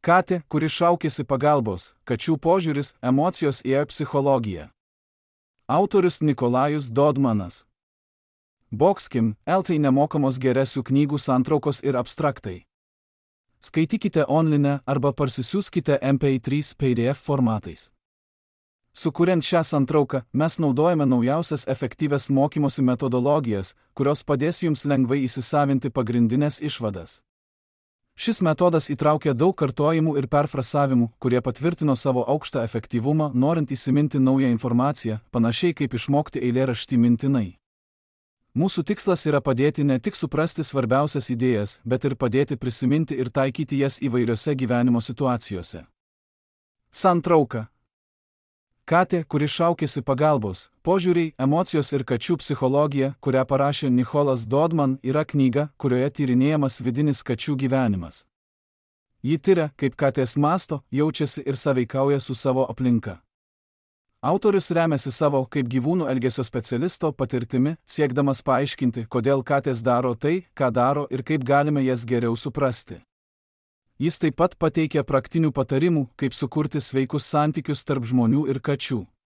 Katė, kuri šaukėsi pagalbos, kačių požiūris, emocijos ir psichologija. Autorius Nikolajus Dodmanas. Boxkim, LT nemokamos geresių knygų santraukos ir abstraktai. Skaitykite online arba parsisiųskite MP3 PDF formatais. Sukuriant šią santrauką, mes naudojame naujausias efektyvias mokymosi metodologijas, kurios padės jums lengvai įsisavinti pagrindinės išvadas. Šis metodas įtraukia daug kartojimų ir perfrasavimų, kurie patvirtino savo aukštą efektyvumą, norint įsiminti naują informaciją, panašiai kaip išmokti eilėraštį mintinai. Mūsų tikslas yra padėti ne tik suprasti svarbiausias idėjas, bet ir padėti prisiminti ir taikyti jas įvairiose gyvenimo situacijose. Santrauka. Katė, kuri šaukėsi pagalbos, požiūriai, emocijos ir kačių psichologija, kurią parašė Nicholas Dodman, yra knyga, kurioje tyrinėjamas vidinis kačių gyvenimas. Ji tyria, kaip katės mąsto, jaučiasi ir sąveikauja su savo aplinka. Autorius remiasi savo kaip gyvūnų elgesio specialisto patirtimi, siekdamas paaiškinti, kodėl katės daro tai, ką daro ir kaip galime jas geriau suprasti. Jis taip pat pateikia praktinių patarimų, kaip sukurti sveikus santykius tarp žmonių ir kačių.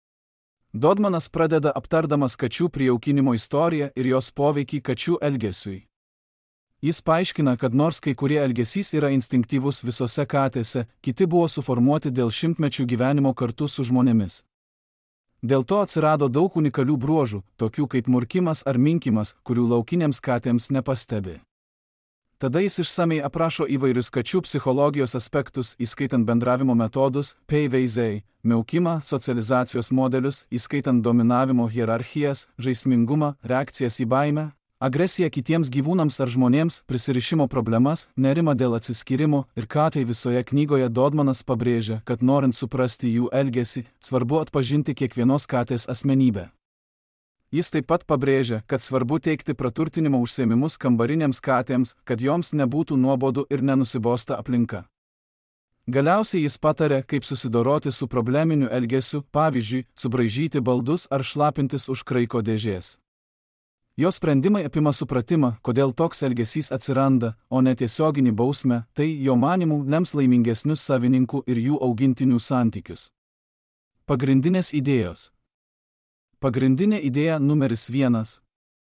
Dodmanas pradeda aptardamas kačių prijaukinimo istoriją ir jos poveikį kačių elgesiui. Jis paaiškina, kad nors kai kurie elgesys yra instinktyvus visose katėse, kiti buvo suformuoti dėl šimtmečių gyvenimo kartu su žmonėmis. Dėl to atsirado daug unikalių bruožų, tokių kaip murkimas ar minkimas, kurių laukinėms katėms nepastebi. Tada jis išsamei aprašo įvairius kačių psichologijos aspektus, įskaitant bendravimo metodus, PVZ, miaukimą, socializacijos modelius, įskaitant dominavimo hierarchijas, žaismingumą, reakcijas į baimę, agresiją kitiems gyvūnams ar žmonėms, prisirišimo problemas, nerimą dėl atsiskyrimo ir katai visoje knygoje Dodmanas pabrėžia, kad norint suprasti jų elgesį, svarbu atpažinti kiekvienos katės asmenybę. Jis taip pat pabrėžia, kad svarbu teikti praturtinimo užsiėmimus kambarinėms katėms, kad joms nebūtų nuobodu ir nenusibosta aplinka. Galiausiai jis pataria, kaip susidoroti su probleminiu elgesiu, pavyzdžiui, subraižyti baldus ar šlapintis už kraiko dėžės. Jo sprendimai apima supratimą, kodėl toks elgesys atsiranda, o ne tiesioginį bausmę, tai, jo manymu, lems laimingesnius savininkų ir jų augintinių santykius. Pagrindinės idėjos. Pagrindinė idėja numeris 1.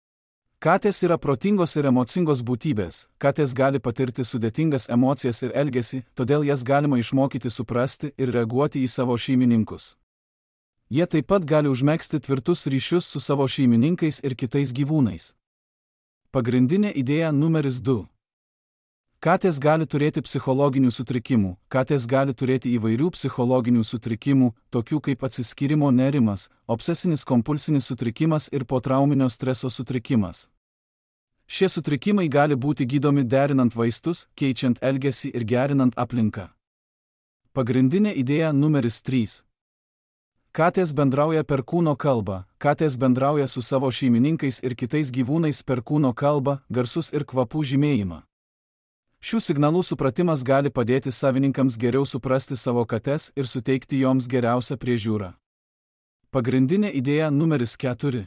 Katės yra protingos ir emocingos būtybės, katės gali patirti sudėtingas emocijas ir elgesį, todėl jas galima išmokyti suprasti ir reaguoti į savo šeimininkus. Jie taip pat gali užmegzti tvirtus ryšius su savo šeimininkais ir kitais gyvūnais. Pagrindinė idėja numeris 2. Katės gali turėti psichologinių sutrikimų. Katės gali turėti įvairių psichologinių sutrikimų, tokių kaip atsiskyrimo nerimas, obsesinis kompulsinis sutrikimas ir potrauminio streso sutrikimas. Šie sutrikimai gali būti gydomi derinant vaistus, keičiant elgesį ir gerinant aplinką. Pagrindinė idėja numeris 3. Katės bendrauja per kūno kalbą. Katės bendrauja su savo šeimininkais ir kitais gyvūnais per kūno kalbą, garsus ir kvapų žymėjimą. Šių signalų supratimas gali padėti savininkams geriau suprasti savo kates ir suteikti joms geriausią priežiūrą. Pagrindinė idėja numeris 4.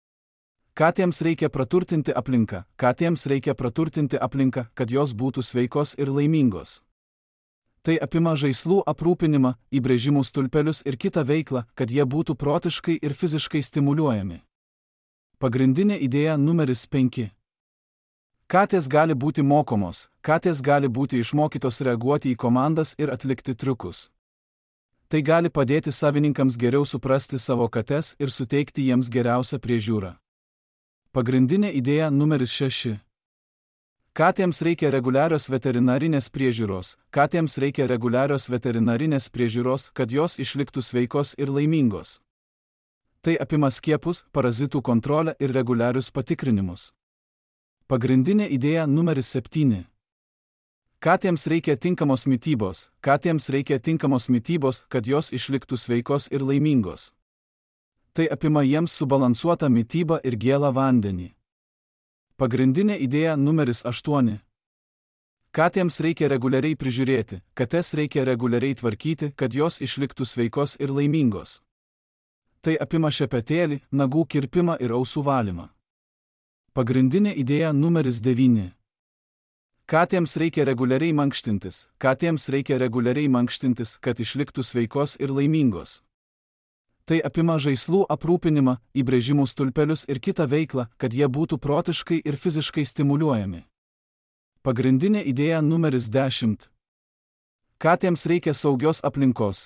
Katėms reikia praturtinti aplinką. Katėms reikia praturtinti aplinką, kad jos būtų sveikos ir laimingos. Tai apima žaislų aprūpinimą, įbrėžimų stulpelius ir kitą veiklą, kad jie būtų protiškai ir fiziškai stimuliuojami. Pagrindinė idėja numeris 5. Katės gali būti mokomos. Katės gali būti išmokytos reaguoti į komandas ir atlikti triukus. Tai gali padėti savininkams geriau suprasti savo kates ir suteikti jiems geriausią priežiūrą. Pagrindinė idėja numeris 6. Katėms reikia reguliarios veterinarinės priežiūros. Katėms reikia reguliarios veterinarinės priežiūros, kad jos išliktų sveikos ir laimingos. Tai apima skiepus, parazitų kontrolę ir reguliarius patikrinimus. Pagrindinė idėja numeris 7. Katėms reikia tinkamos mitybos. Katėms reikia tinkamos mitybos, kad jos išliktų sveikos ir laimingos. Tai apima jiems subalansuotą mitybą ir gėlą vandenį. Pagrindinė idėja numeris 8. Katėms reikia reguliariai prižiūrėti. Kates reikia reguliariai tvarkyti, kad jos išliktų sveikos ir laimingos. Tai apima šepetėlį, nagų kirpimą ir ausų valymą. Pagrindinė idėja numeris 9. Katėms reikia reguliariai mankštintis, kad išliktų sveikos ir laimingos. Tai apima žaislų aprūpinimą, įbrėžimų stulpelius ir kitą veiklą, kad jie būtų protiškai ir fiziškai stimuliuojami. Pagrindinė idėja numeris 10. Katėms reikia saugios aplinkos,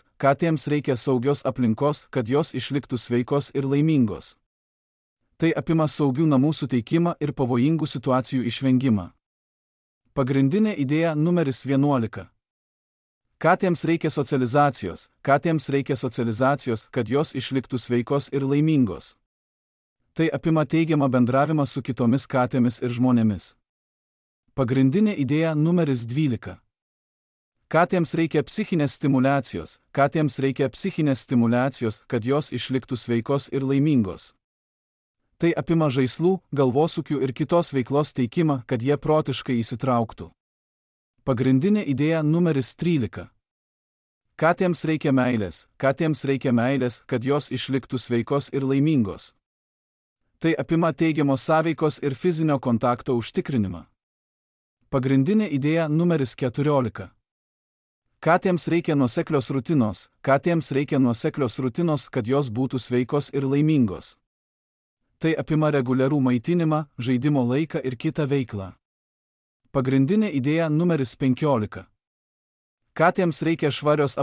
kad jos išliktų sveikos ir laimingos. Tai apima saugių namų suteikimą ir pavojingų situacijų išvengimą. Pagrindinė idėja numeris 11. Katėms reikia socializacijos, kad jos išliktų sveikos ir laimingos. Tai apima teigiamą bendravimą su kitomis katėmis ir žmonėmis. Pagrindinė idėja numeris 12. Katėms reikia psichinės stimulacijos, kad jos išliktų sveikos ir laimingos. Tai apima žaislų, galvosūkių ir kitos veiklos teikimą, kad jie protiškai įsitrauktų. Pagrindinė idėja numeris 13. Katėms reikia meilės, kad jos išliktų sveikos ir laimingos. Tai apima teigiamos sąveikos ir fizinio kontakto užtikrinimą. Pagrindinė idėja numeris 14. Katėms reikia nuoseklios rutinos, kad jos būtų sveikos ir laimingos. Tai apima reguliarų maitinimą, žaidimo laiką ir kitą veiklą. Pagrindinė idėja numeris 15. Katėms reikia švarios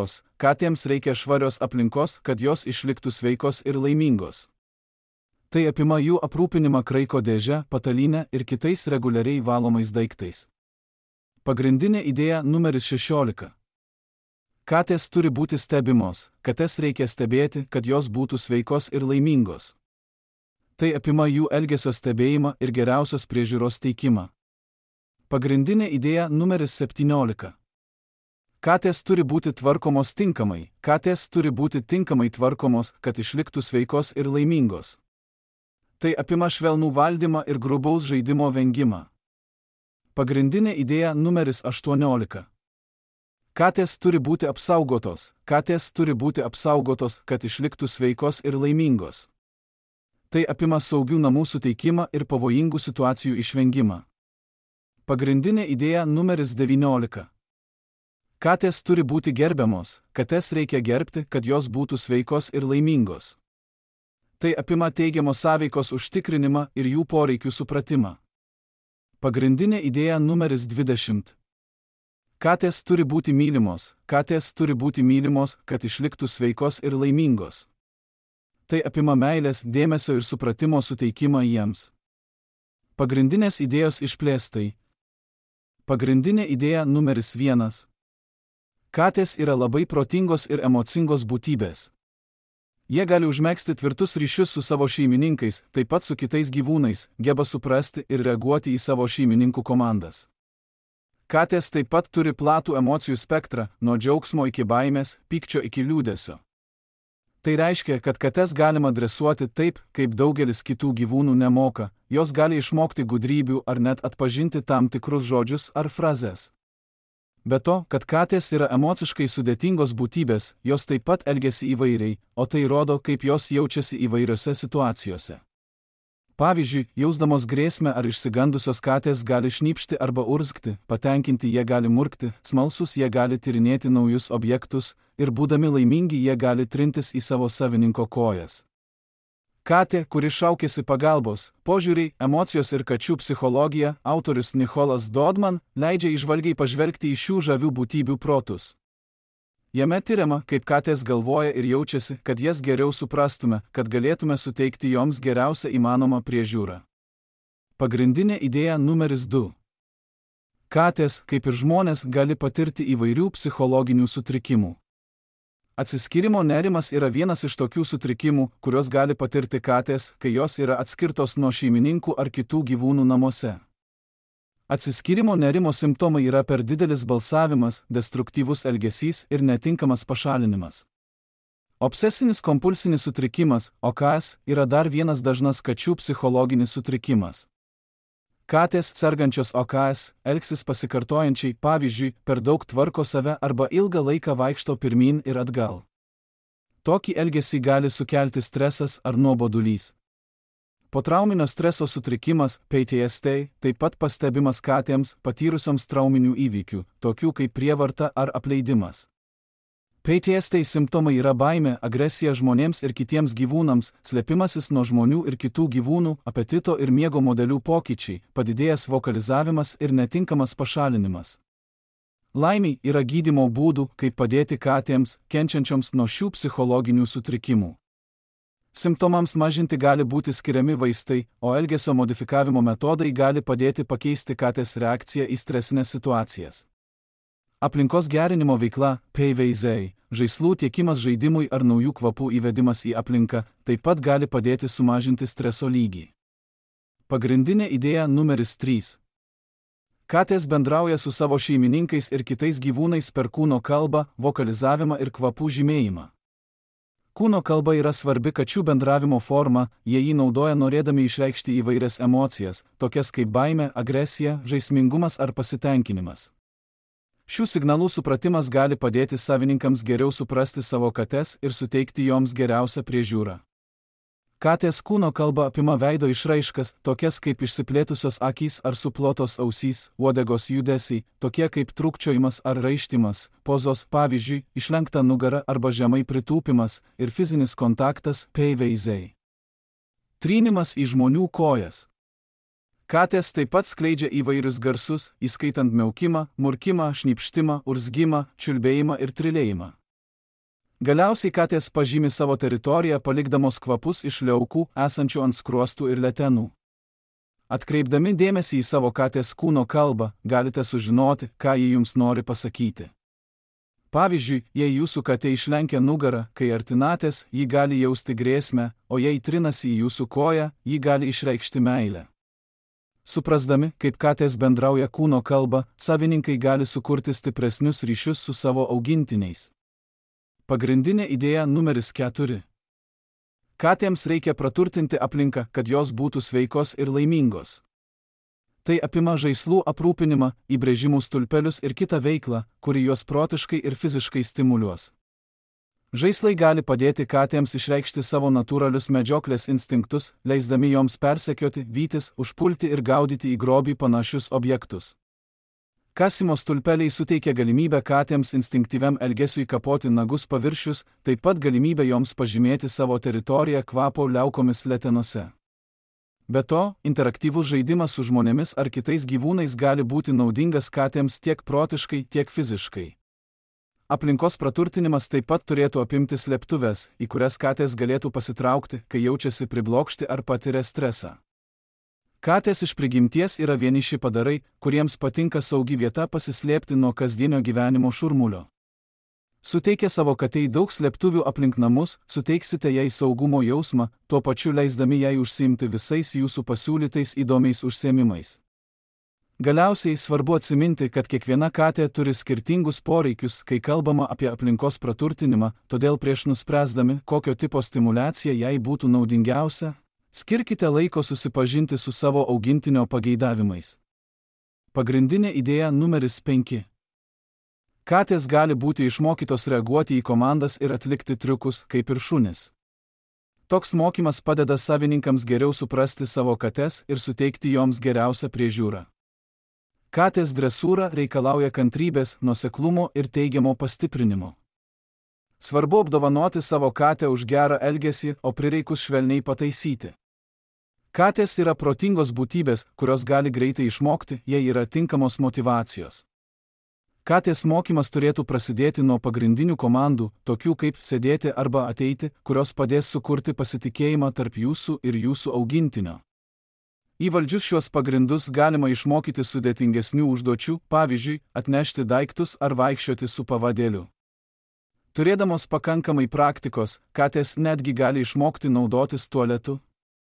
aplinkos, kad jos išliktų sveikos ir laimingos. Tai apima jų aprūpinimą kraiko dėže, patalynę ir kitais reguliariai valomais daiktais. Pagrindinė idėja numeris 16. Katės turi būti stebimos, kates reikia stebėti, kad jos būtų sveikos ir laimingos. Tai apima jų elgesio stebėjimą ir geriausios priežiūros teikimą. Pagrindinė idėja numeris 17. Katės turi būti tinkamai tvarkomos, kad išliktų sveikos ir laimingos. Tai apima švelnų valdymą ir grubaus žaidimo vengimą. Pagrindinė idėja numeris 18. Katės turi būti apsaugotos, kad išliktų sveikos ir laimingos. Tai apima saugių namų suteikimą ir pavojingų situacijų išvengimą. Pagrindinė idėja numeris 19. Katės turi būti gerbiamos, kates reikia gerbti, kad jos būtų sveikos ir laimingos. Tai apima teigiamos sąveikos užtikrinimą ir jų poreikių supratimą. Pagrindinė idėja numeris 20. Katės turi būti mylimos, kad išliktų sveikos ir laimingos. Tai apima meilės, dėmesio ir supratimo suteikimą jiems. Pagrindinės idėjos išplėstai. Pagrindinė idėja numeris 1. Katės yra labai protingos ir emocingos būtybės. Jie gali užmegzti tvirtus ryšius su savo šeimininkais, taip pat su kitais gyvūnais, geba suprasti ir reaguoti į savo šeimininkų komandas. Katės taip pat turi platų emocijų spektrą, nuo džiaugsmo iki baimės, pykčio iki liūdesio. Tai reiškia, kad kates galima dresuoti taip, kaip daugelis kitų gyvūnų nemoka, jos gali išmokti gudrybių ar net atpažinti tam tikrus žodžius ar frazes. Be to, kad katės yra emociškai sudėtingos būtybės, jos taip pat elgiasi įvairiai, o tai rodo, kaip jos jaučiasi įvairiose situacijose. Pavyzdžiui, jausdamos grėsmę ar išsigandusios katės gali šnypšti arba urzgti, patenkinti jie gali murkti, smalsus jie gali tyrinėti naujus objektus ir būdami laimingi jie gali trintis į savo savininko kojas. Katė, kuri šaukėsi pagalbos, požiūriai, emocijos ir kačių psichologija, autorius Nicholas Dodman, leidžia įžvalgiai pažvelgti į šių žavių būtybių protus. Jame tiriama, kaip katės galvoja ir jaučiasi, kad jas geriau suprastume, kad galėtume suteikti joms geriausią įmanomą priežiūrą. Pagrindinė idėja numeris 2. Katės, kaip ir žmonės, gali patirti įvairių psichologinių sutrikimų. Atsiskyrimo nerimas yra vienas iš tokių sutrikimų, kuriuos gali patirti katės, kai jos yra atskirtos nuo šeimininkų ar kitų gyvūnų namuose. Atsiskyrimo nerimo simptomai yra per didelis balsavimas, destruktyvus elgesys ir netinkamas pašalinimas. Obsesinis kompulsinis sutrikimas, OKS, yra dar vienas dažnas kačių psichologinis sutrikimas. Katės sergančios OKS elgsis pasikartojančiai, pavyzdžiui, per daug tvarko save arba ilgą laiką vaikšto pirmyn ir atgal. Tokį elgesį gali sukelti stresas ar nuobodulys. Potrauminio streso sutrikimas PTSD taip pat pastebimas katėms patyrusioms trauminių įvykių, tokių kaip prievarta ar apleidimas. PTSD simptomai yra baimė, agresija žmonėms ir kitiems gyvūnams, slėpimasis nuo žmonių ir kitų gyvūnų, apetito ir miego modelių pokyčiai, padidėjęs vokalizavimas ir netinkamas pašalinimas. Laimiai yra gydymo būdų, kaip padėti katėms, kenčiančioms nuo šių psichologinių sutrikimų. Simptomams mažinti gali būti skiriami vaistai, o elgesio modifikavimo metodai gali padėti pakeisti katės reakciją į stresinės situacijas. Aplinkos gerinimo veikla, PVZ, žaislų tiekimas žaidimui ar naujų kvapų įvedimas į aplinką taip pat gali padėti sumažinti streso lygį. Pagrindinė idėja numeris 3. Katės bendrauja su savo šeimininkais ir kitais gyvūnais per kūno kalbą, vokalizavimą ir kvapų žymėjimą. Kūno kalba yra svarbi kačių bendravimo forma, jie jį naudoja norėdami išreikšti įvairias emocijas, tokias kaip baimė, agresija, žaismingumas ar pasitenkinimas. Šių signalų supratimas gali padėti savininkams geriau suprasti savo kates ir suteikti joms geriausią priežiūrą. Katės kūno kalba apima veido išraiškas, tokias kaip išsiplėtusios akys ar suplotos ausys, uodegos judesiai, tokie kaip trūkčiojimas ar raištimas, pozos, pavyzdžiui, išlenkta nugara arba žemai pritūpimas ir fizinis kontaktas, PVZ. Trynimas į žmonių kojas. Katės taip pat skleidžia įvairius garsus, įskaitant miaukimą, murkimą, šnypštimą, urzgimą, čiulbėjimą ir trilėjimą. Galiausiai katės pažymi savo teritoriją palikdamos kvapus iš liaukų esančių ant skruostų ir letenų. Atkreipdami dėmesį į savo katės kūno kalbą, galite sužinoti, ką ji jums nori pasakyti. Pavyzdžiui, jei jūsų katė išlenkia nugarą, kai artinatės, ji gali jausti grėsmę, o jei trinasi į jūsų koją, ji gali išreikšti meilę. Suprasdami, kaip katės bendrauja kūno kalbą, savininkai gali sukurti stipresnius ryšius su savo augintiniais. Pagrindinė idėja numeris 4. Katėms reikia praturtinti aplinką, kad jos būtų sveikos ir laimingos. Tai apima žaislų aprūpinimą, įbrėžimų stulpelius ir kitą veiklą, kuri juos protiškai ir fiziškai stimuliuos. Žaislai gali padėti katėms išreikšti savo natūralius medžioklės instinktus, leisdami joms persekioti, vytis, užpulti ir gaudyti į grobį panašius objektus. Kasimo stulpeliai suteikia galimybę katėms instinktyviam elgesiui kapoti nagus paviršius, taip pat galimybę joms pažymėti savo teritoriją kvapo liaukomis letenose. Be to, interaktyvus žaidimas su žmonėmis ar kitais gyvūnais gali būti naudingas katėms tiek protiškai, tiek fiziškai. Aplinkos praturtinimas taip pat turėtų apimti slėptuves, į kurias katės galėtų pasitraukti, kai jaučiasi priblokšti ar patiria stresą. Katės iš prigimties yra vieniši padarai, kuriems patinka saugi vieta pasislėpti nuo kasdienio gyvenimo šurmulio. Suteikę savo katei daug slėptuvių aplink namus, suteiksite jai saugumo jausmą, tuo pačiu leisdami jai užsiimti visais jūsų pasiūlytais įdomiais užsiėmimais. Galiausiai svarbu atsiminti, kad kiekviena katė turi skirtingus poreikius, kai kalbama apie aplinkos praturtinimą, todėl prieš nuspręsdami, kokio tipo stimuliacija jai būtų naudingiausia, skirkite laiko susipažinti su savo augintinio pageidavimais. Pagrindinė idėja numeris 5. Katės gali būti išmokytos reaguoti į komandas ir atlikti triukus, kaip ir šunys. Toks mokymas padeda savininkams geriau suprasti savo kates ir suteikti joms geriausią priežiūrą. Katės dresūra reikalauja kantrybės, nuoseklumo ir teigiamo pastiprinimo. Svarbu apdovanoti savo katę už gerą elgesį, o prireikus švelniai pataisyti. Katės yra protingos būtybės, kurios gali greitai išmokti, jei yra tinkamos motyvacijos. Katės mokymas turėtų prasidėti nuo pagrindinių komandų, tokių kaip sėdėti arba ateiti, kurios padės sukurti pasitikėjimą tarp jūsų ir jūsų augintinio. Įvaldžius šiuos pagrindus galima išmokyti sudėtingesnių užduočių, pavyzdžiui, atnešti daiktus ar vaikščioti su pavadėliu. Turėdamos pakankamai praktikos, katės netgi gali išmokti naudotis tualetu.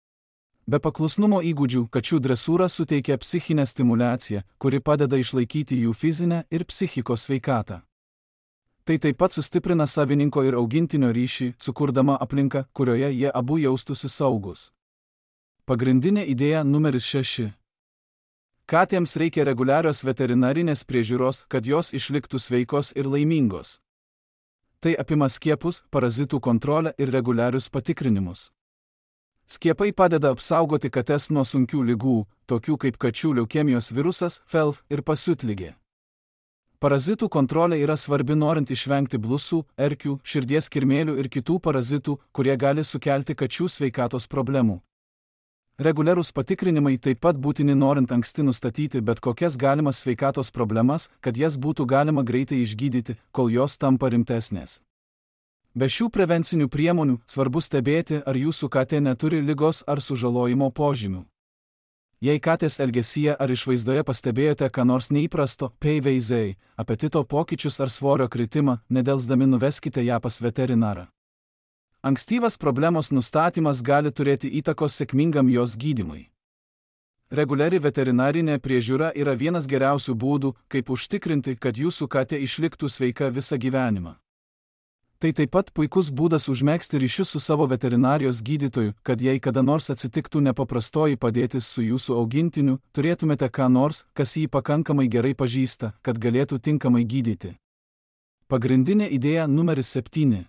Be paklusnumo įgūdžių, kačių dresūra suteikia psichinę stimuliaciją, kuri padeda išlaikyti jų fizinę ir psichikos sveikatą. Tai taip pat sustiprina savininko ir augintinio ryšį, sukurdama aplinką, kurioje jie abu jaustųsi saugus. Pagrindinė idėja numeris 6. Katėms reikia reguliarios veterinarinės priežiūros, kad jos išliktų sveikos ir laimingos. Tai apima skiepus, parazitų kontrolę ir reguliarius patikrinimus. Skiepai padeda apsaugoti kates nuo sunkių ligų, tokių kaip kačių leukemijos virusas, FeLV ir pasiutligė. Parazitų kontrolė yra svarbi norint išvengti blusų, erkių, širdies kirmėlių ir kitų parazitų, kurie gali sukelti kačių sveikatos problemų. Reguliarūs patikrinimai taip pat būtini norint anksti nustatyti bet kokias galimas sveikatos problemas, kad jas būtų galima greitai išgydyti, kol jos tampa rimtesnės. Be šių prevencinių priemonių svarbu stebėti, ar jūsų katė neturi ligos ar sužalojimo požymių. Jei katės elgesyje ar išvaizdoje pastebėjote ką nors neįprasto, PVZ, apetito pokyčius ar svorio kritimą, nedelsdami nuveskite ją pas veterinarą. Ankstyvas problemos nustatymas gali turėti įtakos sėkmingam jos gydymui. Reguliari veterinarinė priežiūra yra vienas geriausių būdų, kaip užtikrinti, kad jūsų katė išliktų sveika visą gyvenimą. Tai taip pat puikus būdas užmegzti ryšius su savo veterinarijos gydytoju, kad jei kada nors atsitiktų nepaprastoji padėtis su jūsų augintiniu, turėtumėte ką nors, kas jį pakankamai gerai pažįsta, kad galėtų tinkamai gydyti. Pagrindinė idėja numeris 7.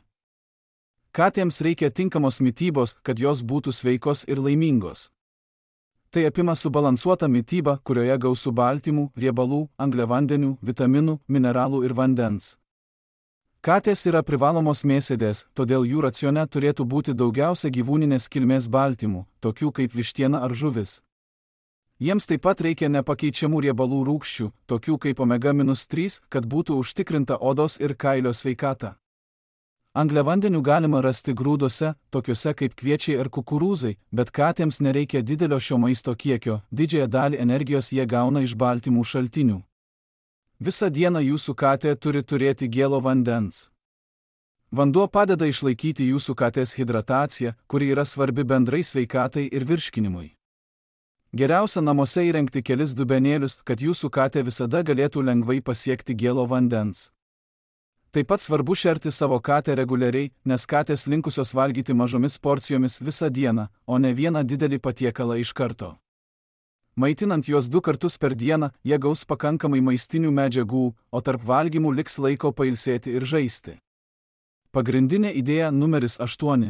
Katėms reikia tinkamos mitybos, kad jos būtų sveikos ir laimingos. Tai apima subalansuotą mitybą, kurioje gausu baltymų, riebalų, angliavandenių, vitaminų, mineralų ir vandens. Katės yra privalomos mėsėdės, todėl jų racione turėtų būti daugiausia gyvūninės kilmės baltymų, tokių kaip vištiena ar žuvis. Jiems taip pat reikia nepakeičiamų riebalų rūgščių, tokių kaip omega-3, kad būtų užtikrinta odos ir kailio sveikata. Angliavandenių galima rasti grūduose, tokiuose kaip kviečiai ar kukurūzai, bet katėms nereikia didelio šio maisto kiekio, didžiąją dalį energijos jie gauna iš baltymų šaltinių. Visą dieną jūsų katė turi turėti gėlo vandens. Vanduo padeda išlaikyti jūsų katės hidrataciją, kuri yra svarbi bendrai sveikatai ir virškinimui. Geriausia namuose įrengti kelis dubenėlius, kad jūsų katė visada galėtų lengvai pasiekti gėlo vandens. Taip pat svarbu šerti savo katę reguliariai, nes katės linkusios valgyti mažomis porcijomis visą dieną, o ne vieną didelį patiekalą iš karto. Maitinant juos 2 kartus per dieną, jie gaus pakankamai maistinių medžiagų, o tarp valgymų liks laiko pailsėti ir žaisti. Pagrindinė idėja numeris 8.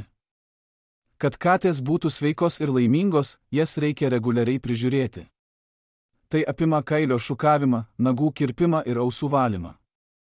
Kad katės būtų sveikos ir laimingos, jas reikia reguliariai prižiūrėti. Tai apima kailio šukavimą, nagų kirpimą ir ausų valymą.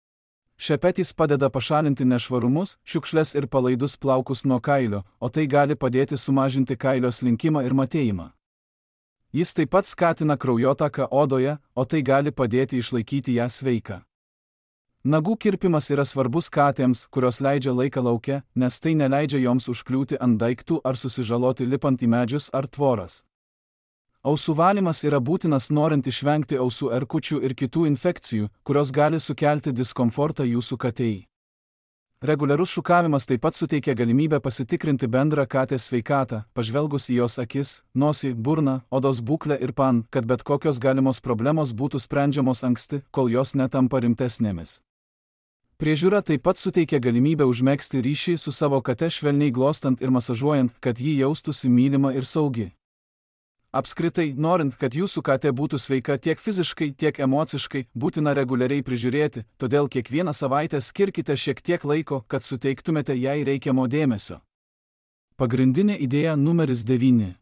Šepetys padeda pašalinti nešvarumus, šiukšles ir palaidus plaukus nuo kailio, o tai gali padėti sumažinti kailio slinkimą ir matėjimą. Jis taip pat skatina kraujotaką odoje, o tai gali padėti išlaikyti ją sveiką. Nagų kirpimas yra svarbus katėms, kurios leidžia laiką lauke, nes tai neleidžia joms užkliūti ant daiktų ar susižaloti lipant į medžius ar tvoras. Ausų valymas yra būtinas norint išvengti ausų erkučių ir kitų infekcijų, kurios gali sukelti diskomfortą jūsų katei. Reguliarus šukavimas taip pat suteikia galimybę pasitikrinti bendrą katės sveikatą, pažvelgus į jos akis, nosį, burną, odos būklę ir kad bet kokios galimos problemos būtų sprendžiamos anksti, kol jos netampa rimtesnėmis. Priežiūra taip pat suteikia galimybę užmegzti ryšį su savo kate švelniai glostant ir masažuojant, kad ji jaustųsi mylima ir saugi. Apskritai, norint, kad jūsų katė būtų sveika tiek fiziškai, tiek emociškai, būtina reguliariai prižiūrėti, todėl kiekvieną savaitę skirkite šiek tiek laiko, kad suteiktumėte jai reikiamo dėmesio. Pagrindinė idėja numeris 9.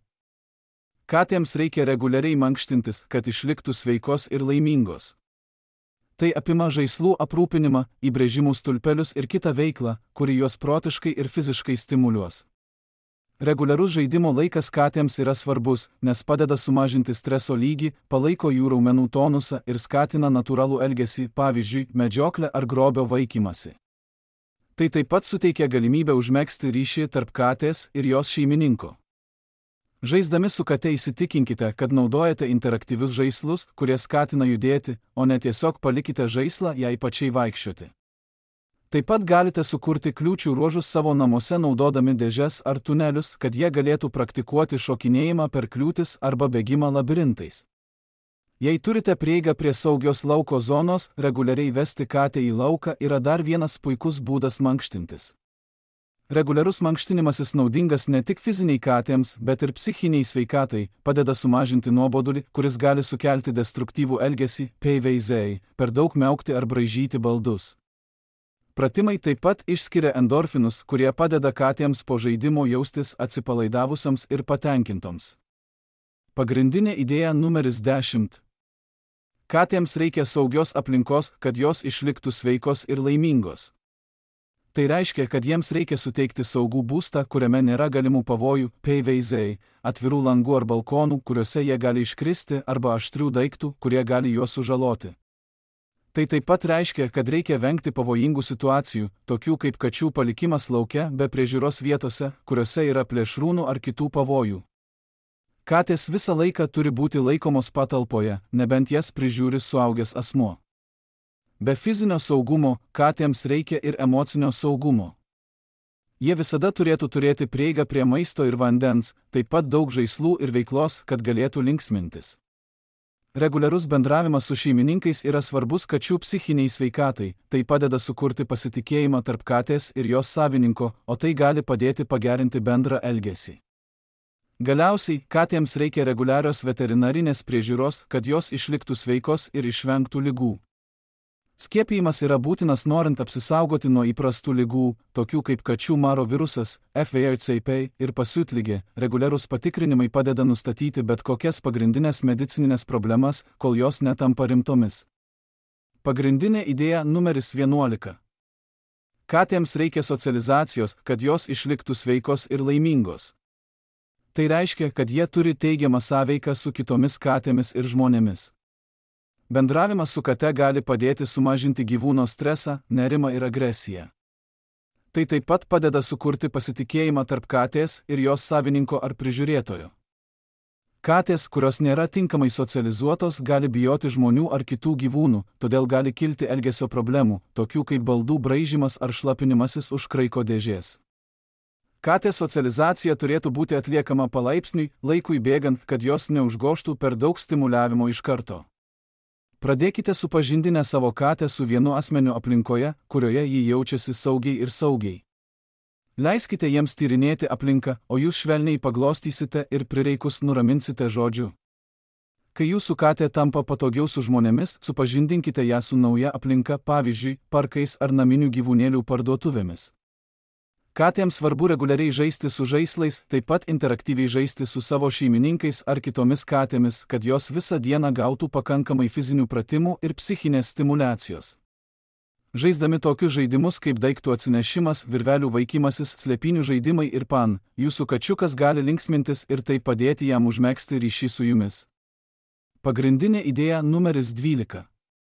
Katėms reikia reguliariai mankštintis, kad išliktų sveikos ir laimingos. Tai apima žaislų aprūpinimą, įbrėžimų stulpelius ir kitą veiklą, kuri juos protiškai ir fiziškai stimuliuos. Reguliarus žaidimo laikas katėms yra svarbus, nes padeda sumažinti streso lygį, palaiko jų raumenų tonusą ir skatina natūralų elgesį, pavyzdžiui, medžioklę ar grobio vaikymąsi. Tai taip pat suteikia galimybę užmegzti ryšį tarp katės ir jos šeimininko. Žaisdami su kate įsitikinkite, kad naudojate interaktyvius žaislus, kurie skatina judėti, o ne tiesiog palikite žaislą jai pačiai vaikščioti. Taip pat galite sukurti kliūčių ruožus savo namuose naudodami dėžes ar tunelius, kad jie galėtų praktikuoti šokinėjimą per kliūtis arba bėgimą labirintais. Jei turite prieigą prie saugios lauko zonos, reguliariai vesti katę į lauką yra dar vienas puikus būdas mankštintis. Reguliarus mankštinimasis naudingas ne tik fiziniai katėms, bet ir psichiniai sveikatai, padeda sumažinti nuobodulį, kuris gali sukelti destruktyvų elgesį, PVZ, per daug miaukti ar braižyti baldus. Pratimai taip pat išskiria endorfinus, kurie padeda katėms po žaidimo jaustis atsipalaidavusioms ir patenkintoms. Pagrindinė idėja numeris 10. Katėms reikia saugios aplinkos, kad jos išliktų sveikos ir laimingos. Tai reiškia, kad jiems reikia suteikti saugų būstą, kuriame nėra galimų pavojų, PVZ, atvirų langų ar balkonų, kuriuose jie gali iškristi, arba aštrių daiktų, kurie gali juos sužaloti. Tai taip pat reiškia, kad reikia vengti pavojingų situacijų, tokių kaip kačių palikimas lauke be priežiūros vietose, kuriuose yra plėšrūnų ar kitų pavojų. Katės visą laiką turi būti laikomos patalpoje, nebent jas prižiūri suaugęs asmuo. Be fizinio saugumo, katėms reikia ir emocinio saugumo. Jie visada turėtų turėti prieigą prie maisto ir vandens, taip pat daug žaislų ir veiklos, kad galėtų linksmintis. Reguliarus bendravimas su šeimininkais yra svarbus kačių psichiniai sveikatai, tai padeda sukurti pasitikėjimą tarp katės ir jos savininko, o tai gali padėti pagerinti bendrą elgesį. Galiausiai, katėms reikia reguliarios veterinarinės priežiūros, kad jos išliktų sveikos ir išvengtų ligų. Skiepijimas yra būtinas norint apsisaugoti nuo įprastų ligų, tokių kaip kačių maro virusas, FVRCP ir pasiutligė. Reguliarūs patikrinimai padeda nustatyti bet kokias pagrindinės medicininės problemas, kol jos netampa rimtomis. Pagrindinė idėja numeris 11. Katėms reikia socializacijos, kad jos išliktų sveikos ir laimingos. Tai reiškia, kad jie turi teigiamą sąveiką su kitomis katėmis ir žmonėmis. Bendravimas su kate gali padėti sumažinti gyvūno stresą, nerimą ir agresiją. Tai taip pat padeda sukurti pasitikėjimą tarp katės ir jos savininko ar prižiūrėtojo. Katės, kurios nėra tinkamai socializuotos, gali bijoti žmonių ar kitų gyvūnų, todėl gali kilti elgesio problemų, tokių kaip baldų braižymas ar šlapinimasis už kraiko dėžės. Katės socializacija turėtų būti atliekama palaipsniui, laikui bėgant, kad jos neužgožtų per daug stimuliavimo iš karto. Pradėkite supažindinę savo katę su vienu asmeniu aplinkoje, kurioje ji jaučiasi saugiai ir saugiai. Leiskite jiems tyrinėti aplinką, o jūs švelniai paglostysite ir prireikus nuraminsite žodžiu. Kai jūsų katė tampa patogiau su žmonėmis, supažindinkite ją su nauja aplinka, pavyzdžiui, parkais ar naminių gyvūnėlių parduotuvėmis. Katėms svarbu reguliariai žaisti su žaislais, taip pat interaktyviai žaisti su savo šeimininkais ar kitomis katėmis, kad jos visą dieną gautų pakankamai fizinių pratimų ir psichinės stimulacijos. Žaisdami tokius žaidimus kaip daiktų atsinešimas, virvelių vaikymasis, slėpynių žaidimai ir pan, jūsų kačiukas gali linksmintis ir tai padėti jam užmegzti ryšį su jumis. Pagrindinė idėja numeris 12.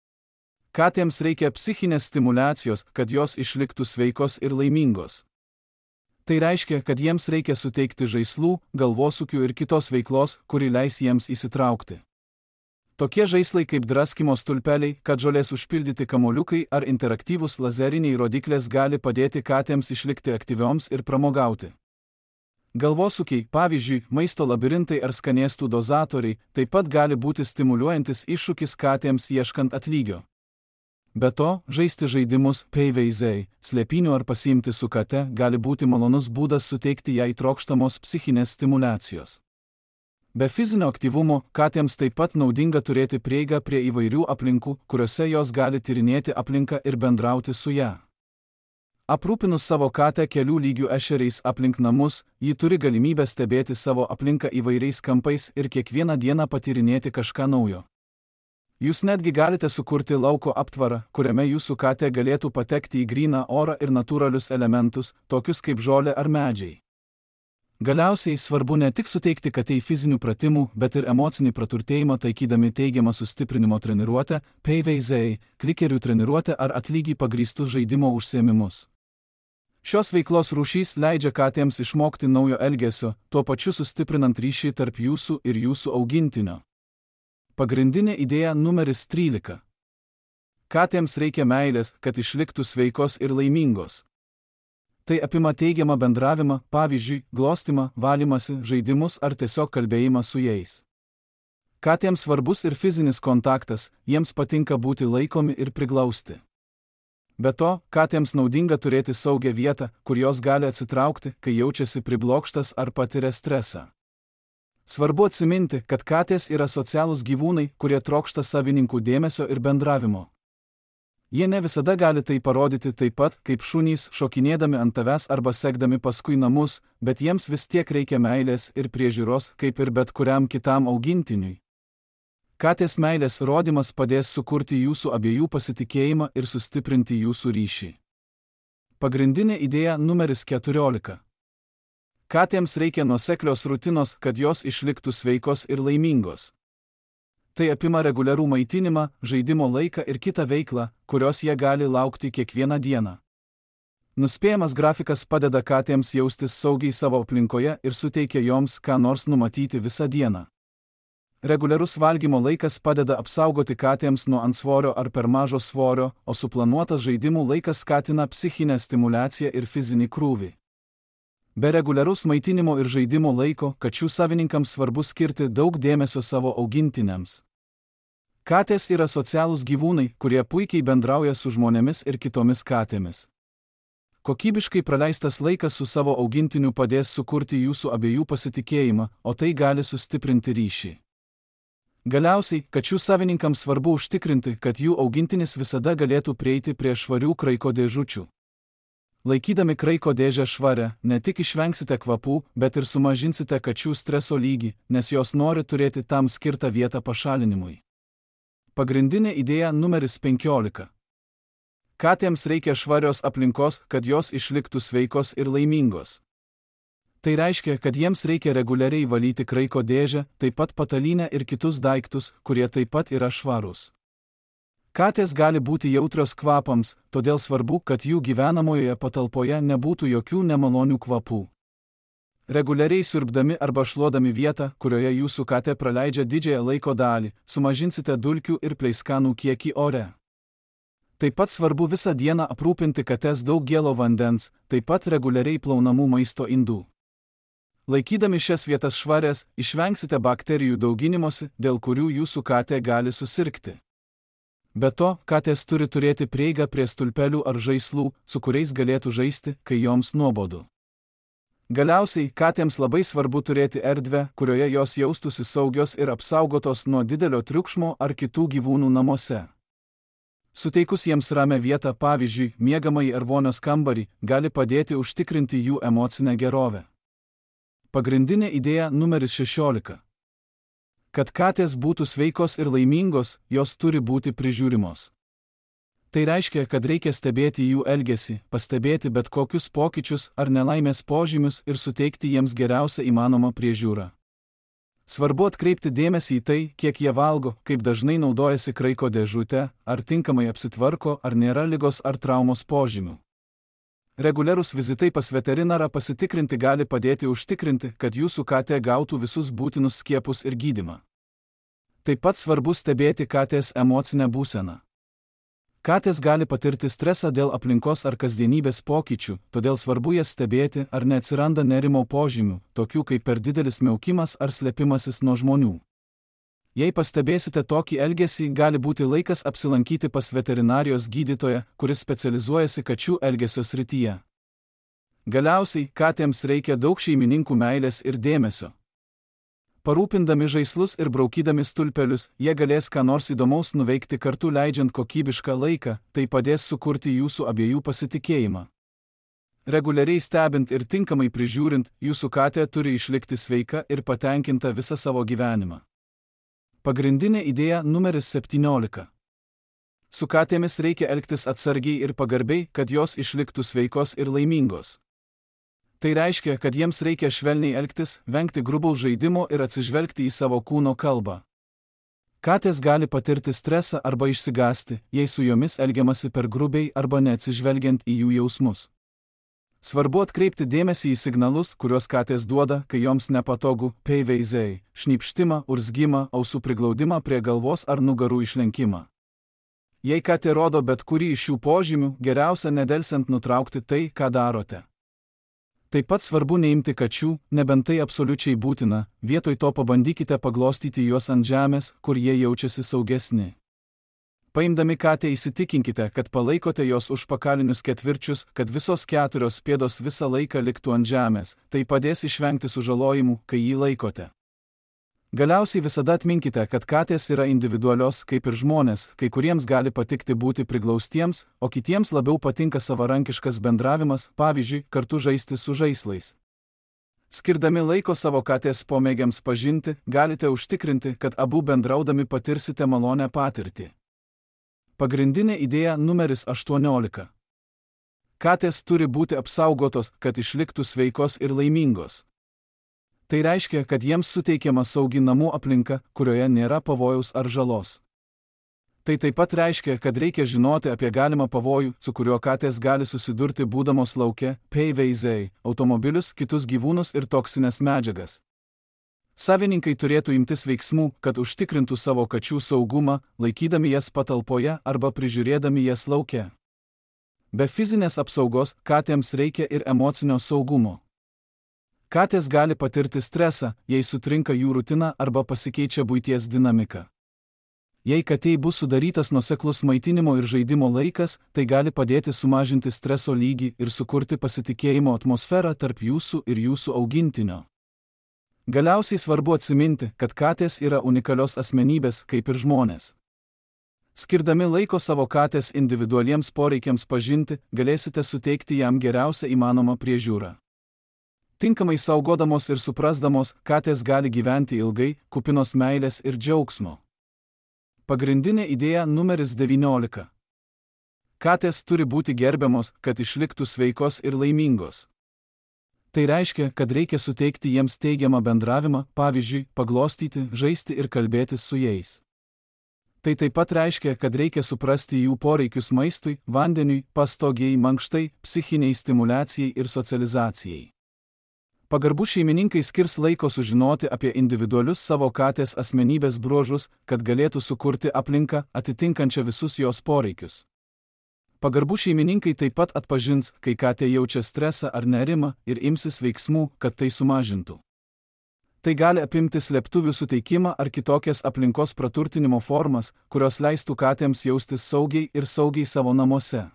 Katėms reikia psichinės stimulacijos, kad jos išliktų sveikos ir laimingos. Tai reiškia, kad jiems reikia suteikti žaislų, galvosūkių ir kitos veiklos, kuri leis jiems įsitraukti. Tokie žaislai kaip draskimo stulpeliai, kadžolės užpildyti kamuoliukai ar interaktyvūs lazeriniai rodyklės gali padėti katėms išlikti aktyvioms ir pramogauti. Galvosūkiai, pavyzdžiui, maisto labirintai ar skanėstų dozatoriai, taip pat gali būti stimuliuojantis iššūkis katėms ieškant atlygio. Be to, žaisti žaidimus, PVZ, slėpynių ar pasiimti su kate gali būti malonus būdas suteikti jai trokštamos psichinės stimulacijos. Be fizinio aktyvumo, katėms taip pat naudinga turėti prieigą prie įvairių aplinkų, kuriuose jos gali tyrinėti aplinką ir bendrauti su ją. Aprūpinus savo katę kelių lygių ešeriais aplink namus, ji turi galimybę stebėti savo aplinką įvairiais kampais ir kiekvieną dieną patyrinėti kažką naujo. Jūs netgi galite sukurti lauko aptvarą, kuriame jūsų katė galėtų patekti į gryną orą ir natūralius elementus, tokius kaip žolė ar medžiai. Galiausiai svarbu ne tik suteikti katei fizinių pratimų, bet ir emocinį praturtėjimą taikydami teigiamą sustiprinimo treniruotę, PVZ, klikerių treniruotę ar atlygį pagrįstus žaidimo užsiėmimus. Šios veiklos rūšys leidžia katėms išmokti naujo elgesio, tuo pačiu sustiprinant ryšį tarp jūsų ir jūsų augintinio. Pagrindinė idėja numeris 13. Katėms reikia meilės, kad išliktų sveikos ir laimingos. Tai apima teigiamą bendravimą, pavyzdžiui, glostymą, valymąsi, žaidimus ar tiesiog kalbėjimą su jais. Katėms svarbus ir fizinis kontaktas, jiems patinka būti laikomi ir priglausti. Be to, katėms naudinga turėti saugią vietą, kur jos gali atsitraukti, kai jaučiasi priblokštas ar patiria stresą. Svarbu atsiminti, kad katės yra socialūs gyvūnai, kurie trokšta savininkų dėmesio ir bendravimo. Jie ne visada gali tai parodyti taip pat, kaip šunys šokinėdami ant tavęs arba sekdami paskui namus, bet jiems vis tiek reikia meilės ir priežiūros, kaip ir bet kuriam kitam augintiniui. Katės meilės rodymas padės sukurti jūsų abiejų pasitikėjimą ir sustiprinti jūsų ryšį. Pagrindinė idėja numeris 14. Katėms reikia nuoseklios rutinos, kad jos išliktų sveikos ir laimingos. Tai apima reguliarų maitinimą, žaidimo laiką ir kitą veiklą, kurios jie gali laukti kiekvieną dieną. Nuspėjamas grafikas padeda katėms jaustis saugiai savo aplinkoje ir suteikia joms ką nors numatyti visą dieną. Reguliarus valgymo laikas padeda apsaugoti katėms nuo antsvorio ar per mažo svorio, o suplanuotas žaidimų laikas skatina psichinę stimulaciją ir fizinį krūvį. Be reguliarus maitinimo ir žaidimo laiko, kačių savininkams svarbu skirti daug dėmesio savo augintiniams. Katės yra socialūs gyvūnai, kurie puikiai bendrauja su žmonėmis ir kitomis katėmis. Kokybiškai praleistas laikas su savo augintiniu padės sukurti jūsų abiejų pasitikėjimą, o tai gali sustiprinti ryšį. Galiausiai, kačių savininkams svarbu užtikrinti, kad jų augintinis visada galėtų prieiti prie švarių kraiko dėžučių. Laikydami kraiko dėžę švarę, ne tik išvengsite kvapų, bet ir sumažinsite kačių streso lygį, nes jos nori turėti tam skirtą vietą pašalinimui. Pagrindinė idėja numeris 15. Katėms reikia švarios aplinkos, kad jos išliktų sveikos ir laimingos. Tai reiškia, kad jiems reikia reguliariai valyti kraiko dėžę, taip pat patalynę ir kitus daiktus, kurie taip pat yra švarūs. Katės gali būti jautrios kvapams, todėl svarbu, kad jų gyvenamojoje patalpoje nebūtų jokių nemalonių kvapų. Reguliariai siurbdami arba šluodami vietą, kurioje jūsų katė praleidžia didžiąją laiko dalį, sumažinsite dulkių ir pleiskanų kiekį ore. Taip pat svarbu visą dieną aprūpinti kates daug gėlo vandens, taip pat reguliariai plaunamų maisto indų. Laikydami šias vietas švarias, išvengsite bakterijų dauginimosi, dėl kurių jūsų katė gali susirgti. Be to, katės turi turėti prieigą prie stulpelių ar žaislų, su kuriais galėtų žaisti, kai joms nuobodu. Galiausiai, katėms labai svarbu turėti erdvę, kurioje jos jaustųsi saugios ir apsaugotos nuo didelio triukšmo ar kitų gyvūnų namuose. Suteikus jiems ramią vietą, pavyzdžiui, miegamąjį ar vonios kambarį, gali padėti užtikrinti jų emocinę gerovę. Pagrindinė idėja numeris 16. Kad katės būtų sveikos ir laimingos, jos turi būti prižiūrimos. Tai reiškia, kad reikia stebėti jų elgesį, pastebėti bet kokius pokyčius ar nelaimės požymius ir suteikti jiems geriausią įmanomą priežiūrą. Svarbu atkreipti dėmesį į tai, kiek jie valgo, kaip dažnai naudojasi kraiko dėžute, ar tinkamai apsitvarko, ar nėra ligos ar traumos požymių. Reguliarūs vizitai pas veterinarą pasitikrinti gali padėti užtikrinti, kad jūsų katė gautų visus būtinus skiepus ir gydymą. Taip pat svarbu stebėti katės emocinę būseną. Katės gali patirti stresą dėl aplinkos ar kasdienybės pokyčių, todėl svarbu jas stebėti, ar neatsiranda nerimo požymių, tokių kaip per didelis miaukimas ar slėpimasis nuo žmonių. Jei pastebėsite tokį elgesį, gali būti laikas apsilankyti pas veterinarijos gydytoją, kuris specializuojasi kačių elgesio srityje. Galiausiai, katėms reikia daug šeimininkų meilės ir dėmesio. Parūpindami žaislus ir braukydami stulpelius, jie galės ką nors įdomaus nuveikti kartu leidžiant kokybišką laiką, tai padės sukurti jūsų abiejų pasitikėjimą. Reguliariai stebint ir tinkamai prižiūrint, jūsų katė turi išlikti sveika ir patenkinta visą savo gyvenimą. Pagrindinė idėja numeris 17. Su katėmis reikia elgtis atsargiai ir pagarbiai, kad jos išliktų sveikos ir laimingos. Tai reiškia, kad jiems reikia švelniai elgtis, vengti grubaus žaidimo ir atsižvelgti į savo kūno kalbą. Katės gali patirti stresą arba išsigąsti, jei su jomis elgiamasi per grubiai arba neatsižvelgiant į jų jausmus. Svarbu atkreipti dėmesį į signalus, kuriuos katės duoda, kai joms nepatogu, peiveiziai, šnypštimą, urzgimą, ausų priglaudimą prie galvos ar nugarų išlenkimą. Jei katė rodo bet kurį iš šių požymių, geriausia nedelsiant nutraukti tai, ką darote. Taip pat svarbu neimti kačių, nebent tai absoliučiai būtina, vietoj to pabandykite paglostyti juos ant žemės, kur jie jaučiasi saugesni. Paimdami katę įsitikinkite, kad palaikote jos užpakalinius ketvirčius, kad visos 4 pėdos visą laiką liktų ant žemės, tai padės išvengti sužalojimų, kai jį laikote. Galiausiai visada atminkite, kad katės yra individualios kaip ir žmonės, kai kuriems gali patikti būti priglaustiems, o kitiems labiau patinka savarankiškas bendravimas, pavyzdžiui, kartu žaisti su žaislais. Skirdami laiko savo katės pomėgiams pažinti, galite užtikrinti, kad abu bendraudami patirsite malonią patirtį. Pagrindinė idėja numeris 18. Katės turi būti apsaugotos, kad išliktų sveikos ir laimingos. Tai reiškia, kad jiems suteikiama saugi namų aplinka, kurioje nėra pavojaus ar žalos. Tai taip pat reiškia, kad reikia žinoti apie galimą pavojų, su kuriuo katės gali susidurti būdamos lauke, PVZ, automobilius, kitus gyvūnus ir toksinės medžiagas. Savininkai turėtų imtis veiksmų, kad užtikrintų savo kačių saugumą, laikydami jas patalpoje arba prižiūrėdami jas lauke. Be fizinės apsaugos, katėms reikia ir emocinio saugumo. Katės gali patirti stresą, jei sutrinka jų rutina arba pasikeičia buities dinamika. Jei katei bus sudarytas nuoseklus maitinimo ir žaidimo laikas, tai gali padėti sumažinti streso lygį ir sukurti pasitikėjimo atmosferą tarp jūsų ir jūsų augintinio. Galiausiai svarbu atsiminti, kad katės yra unikalios asmenybės kaip ir žmonės. Skirdami laiko savo katės individualiems poreikiams pažinti, galėsite suteikti jam geriausią įmanomą priežiūrą. Tinkamai saugodamos ir suprasdamos, katės gali gyventi ilgai, kupinos meilės ir džiaugsmo. Pagrindinė idėja numeris 19. Katės turi būti gerbiamos, kad išliktų sveikos ir laimingos. Tai reiškia, kad reikia suteikti jiems teigiamą bendravimą, pavyzdžiui, paglostyti, žaisti ir kalbėtis su jais. Tai taip pat reiškia, kad reikia suprasti jų poreikius maistui, vandeniui, pastogiai, mankštai, psichiniai stimulacijai ir socializacijai. Pagarbus šeimininkai skirs laiko sužinoti apie individualius savo katės asmenybės bruožus, kad galėtų sukurti aplinką, atitinkančią visus jos poreikius. Pagarbus šeimininkai taip pat atpažins, kai katė jaučia stresą ar nerimą ir imsis veiksmų, kad tai sumažintų. Tai gali apimti slėptuvių suteikimą ar kitokias aplinkos praturtinimo formas, kurios leistų katėms jaustis saugiai ir saugiai savo namuose.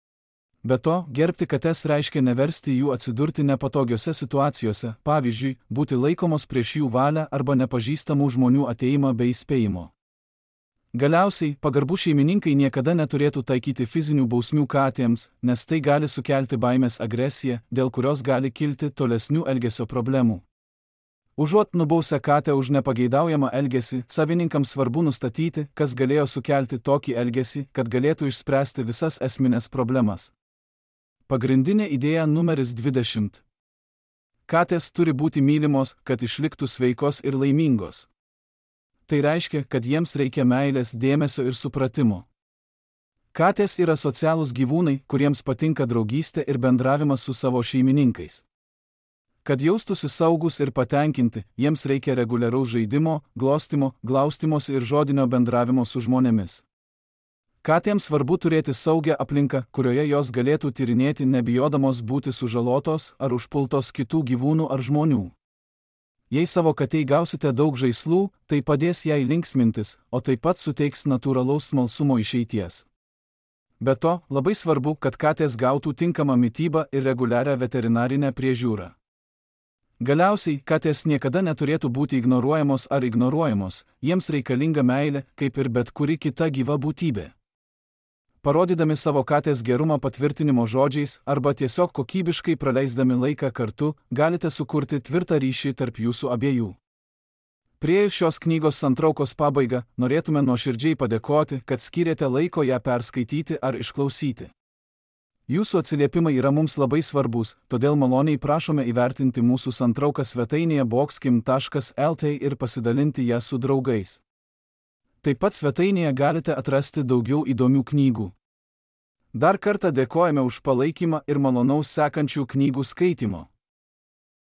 Be to, gerbti kates reiškia neversti jų atsidurti nepatogiose situacijose, pavyzdžiui, būti laikomos prieš jų valią arba nepažįstamų žmonių ateimą bei įspėjimo. Galiausiai, pagarbus šeimininkai niekada neturėtų taikyti fizinių bausmių katėms, nes tai gali sukelti baimės agresiją, dėl kurios gali kilti tolesnių elgesio problemų. Užuot nubausę katę už nepageidaujamą elgesį, savininkams svarbu nustatyti, kas galėjo sukelti tokį elgesį, kad galėtų išspręsti visas esminės problemas. Pagrindinė idėja numeris 20. Katės turi būti mylimos, kad išliktų sveikos ir laimingos. Tai reiškia, kad jiems reikia meilės, dėmesio ir supratimo. Katės yra socialūs gyvūnai, kuriems patinka draugystė ir bendravimas su savo šeimininkais. Kad jaustųsi saugus ir patenkinti, jiems reikia reguliaraus žaidimo, glostymo, glaustimosi ir žodinio bendravimo su žmonėmis. Katėms svarbu turėti saugią aplinką, kurioje jos galėtų tyrinėti nebijodamos būti sužalotos ar užpultos kitų gyvūnų ar žmonių. Jei savo katei gausite daug žaislų, tai padės jai linksmintis, o taip pat suteiks natūralaus smalsumo išeities. Be to, labai svarbu, kad katės gautų tinkamą mitybą ir reguliarią veterinarinę priežiūrą. Galiausiai, katės niekada neturėtų būti ignoruojamos ar ignoruojamos, jiems reikalinga meilė, kaip ir bet kuri kita gyva būtybė. Parodydami savo katės gerumą patvirtinimo žodžiais arba tiesiog kokybiškai praleisdami laiką kartu, galite sukurti tvirtą ryšį tarp jūsų abiejų. Priėjus šios knygos santraukos pabaigą, norėtume nuoširdžiai padėkoti, kad skyrėte laiko ją perskaityti ar išklausyti. Jūsų atsiliepimai yra mums labai svarbus, todėl maloniai prašome įvertinti mūsų santrauką svetainėje boxkim.lt ir pasidalinti ją su draugais. Taip pat svetainėje galite atrasti daugiau įdomių knygų. Dar kartą dėkojame už palaikymą ir malonaus sekančių knygų skaitimo.